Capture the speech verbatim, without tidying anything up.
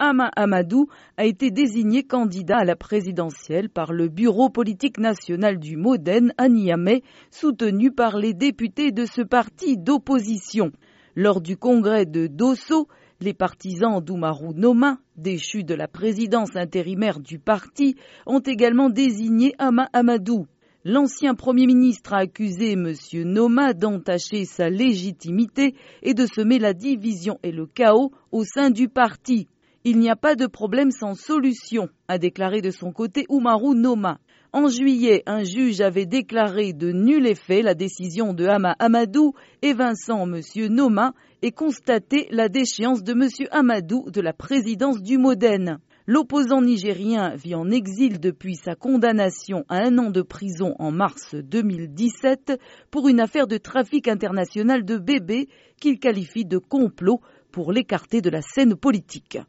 Hama Amadou a été désigné candidat à la présidentielle par le Bureau politique national du Modène à Niamey, soutenu par les députés de ce parti d'opposition. Lors du congrès de Dosso, les partisans d'Oumarou Noma, déchu de la présidence intérimaire du parti, ont également désigné Hama Amadou. L'ancien Premier ministre a accusé M. Noma d'entacher sa légitimité et de semer la division et le chaos au sein du parti. Il n'y a pas de problème sans solution, a déclaré de son côté Oumarou Noma. En juillet, un juge avait déclaré de nul effet la décision de Hama Amadou, évinçant M. Noma et constaté la déchéance de M. Amadou de la présidence du Modène. L'opposant nigérien vit en exil depuis sa condamnation à un an de prison en mars deux mille dix-sept pour une affaire de trafic international de bébés qu'il qualifie de complot pour l'écarter de la scène politique.